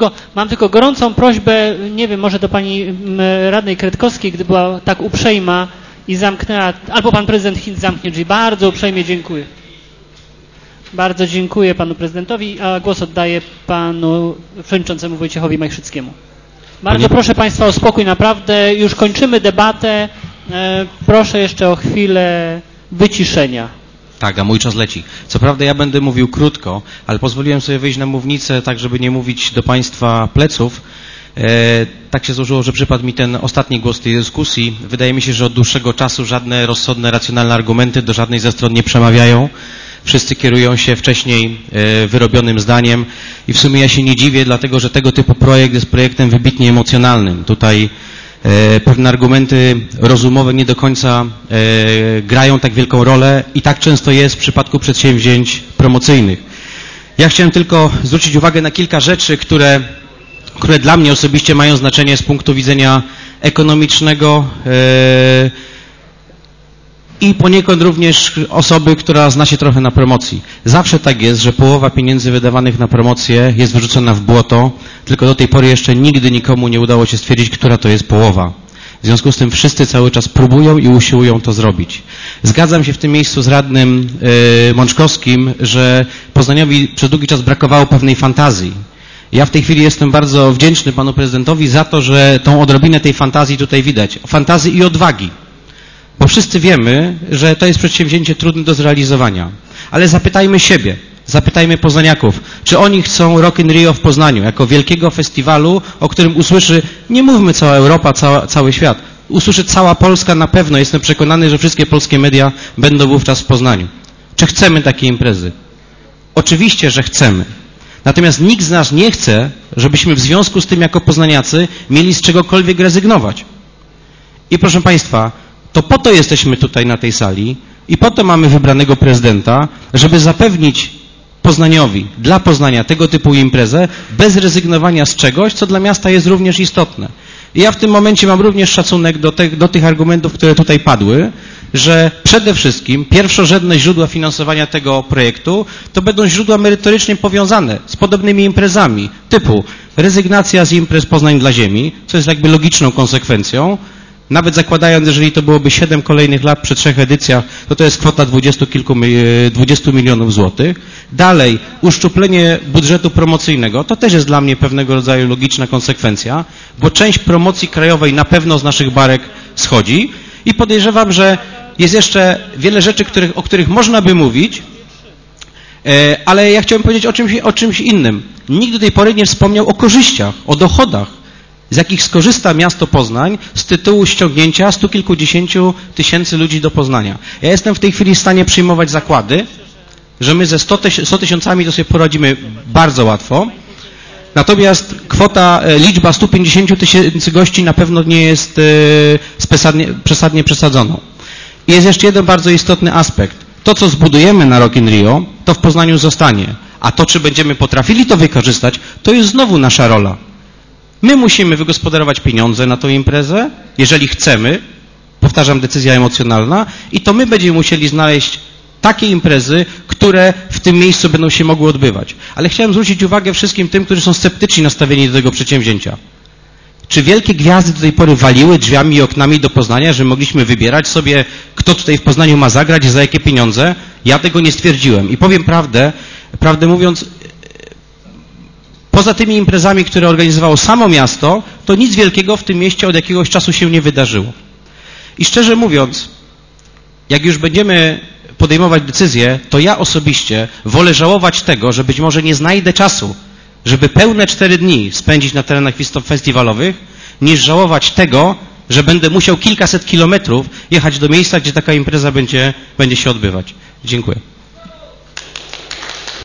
Mam tylko gorącą prośbę, nie wiem, może do pani radnej Kretkowskiej, gdy była tak uprzejma i zamknęła, albo pan prezydent Hill zamknie drzwi. Bardzo uprzejmie dziękuję. Bardzo dziękuję panu prezydentowi, a głos oddaję panu przewodniczącemu Wojciechowi Majchrzyckiemu. Bardzo proszę państwa o spokój, naprawdę. Już kończymy debatę. Proszę jeszcze o chwilę wyciszenia. Tak, a mój czas leci. Co prawda ja będę mówił krótko, ale pozwoliłem sobie wyjść na mównicę tak, żeby nie mówić do państwa pleców. Tak się złożyło, że przypadł mi ten ostatni głos tej dyskusji. Wydaje mi się, że od dłuższego czasu żadne rozsądne, racjonalne argumenty do żadnej ze stron nie przemawiają. Wszyscy kierują się wcześniej wyrobionym zdaniem i w sumie ja się nie dziwię, dlatego że tego typu projekt jest projektem wybitnie emocjonalnym. Tutaj pewne argumenty rozumowe nie do końca grają tak wielką rolę i tak często jest w przypadku przedsięwzięć promocyjnych. Ja chciałem tylko zwrócić uwagę na kilka rzeczy, które dla mnie osobiście mają znaczenie z punktu widzenia ekonomicznego i poniekąd również osoby, która zna się trochę na promocji. Zawsze tak jest, że połowa pieniędzy wydawanych na promocję jest wyrzucona w błoto, tylko do tej pory jeszcze nigdy nikomu nie udało się stwierdzić, która to jest połowa. W związku z tym wszyscy cały czas próbują i usiłują to zrobić. Zgadzam się w tym miejscu z radnym Mączkowskim, że Poznaniowi przez długi czas brakowało pewnej fantazji. Ja w tej chwili jestem bardzo wdzięczny panu prezydentowi za to, że tą odrobinę tej fantazji tutaj widać. Fantazji i odwagi. Bo wszyscy wiemy, że to jest przedsięwzięcie trudne do zrealizowania. Ale zapytajmy siebie, zapytajmy poznaniaków, czy oni chcą Rock in Rio w Poznaniu, jako wielkiego festiwalu, o którym usłyszy, nie mówmy cała Europa, cały świat, usłyszy cała Polska na pewno. Jestem przekonany, że wszystkie polskie media będą wówczas w Poznaniu. Czy chcemy takiej imprezy? Oczywiście, że chcemy. Natomiast nikt z nas nie chce, żebyśmy w związku z tym jako poznaniacy mieli z czegokolwiek rezygnować. I proszę państwa, to po to jesteśmy tutaj na tej sali i po to mamy wybranego prezydenta, żeby zapewnić Poznaniowi, dla Poznania tego typu imprezę bez rezygnowania z czegoś, co dla miasta jest również istotne. I ja w tym momencie mam również szacunek do tych argumentów, które tutaj padły, że przede wszystkim pierwszorzędne źródła finansowania tego projektu to będą źródła merytorycznie powiązane z podobnymi imprezami, typu rezygnacja z imprez Poznań dla Ziemi, co jest jakby logiczną konsekwencją. Nawet zakładając, jeżeli to byłoby 7 kolejnych lat przy 3 edycjach, to jest kwota 20 milionów złotych. Dalej, uszczuplenie budżetu promocyjnego, to też jest dla mnie pewnego rodzaju logiczna konsekwencja, bo część promocji krajowej na pewno z naszych barek schodzi i podejrzewam, że jest jeszcze wiele rzeczy, o których można by mówić, ale ja chciałem powiedzieć o czymś innym. Nikt do tej pory nie wspomniał o korzyściach, o dochodach, z jakich skorzysta miasto Poznań z tytułu ściągnięcia 100 kilkudziesięciu tysięcy ludzi do Poznania. Ja jestem w tej chwili w stanie przyjmować zakłady, że my ze 100 tysiącami to sobie poradzimy bardzo łatwo. Natomiast liczba 150 tysięcy gości na pewno nie jest przesadnie przesadzoną. I jest jeszcze jeden bardzo istotny aspekt. To, co zbudujemy na Rock in Rio, to w Poznaniu zostanie. A to, czy będziemy potrafili to wykorzystać, to jest znowu nasza rola. My musimy wygospodarować pieniądze na tą imprezę, jeżeli chcemy, powtarzam, decyzja emocjonalna, i to my będziemy musieli znaleźć takie imprezy, które w tym miejscu będą się mogły odbywać. Ale chciałem zwrócić uwagę wszystkim tym, którzy są sceptyczni nastawieni do tego przedsięwzięcia. Czy wielkie gwiazdy do tej pory waliły drzwiami i oknami do Poznania, że mogliśmy wybierać sobie, kto tutaj w Poznaniu ma zagrać i za jakie pieniądze? Ja tego nie stwierdziłem. I powiem prawdę mówiąc, poza tymi imprezami, które organizowało samo miasto, to nic wielkiego w tym mieście od jakiegoś czasu się nie wydarzyło. I szczerze mówiąc, jak już będziemy podejmować decyzje, to ja osobiście wolę żałować tego, że być może nie znajdę czasu, żeby pełne 4 dni spędzić na terenach festiwalowych, niż żałować tego, że będę musiał kilkaset kilometrów jechać do miejsca, gdzie taka impreza będzie się odbywać. Dziękuję.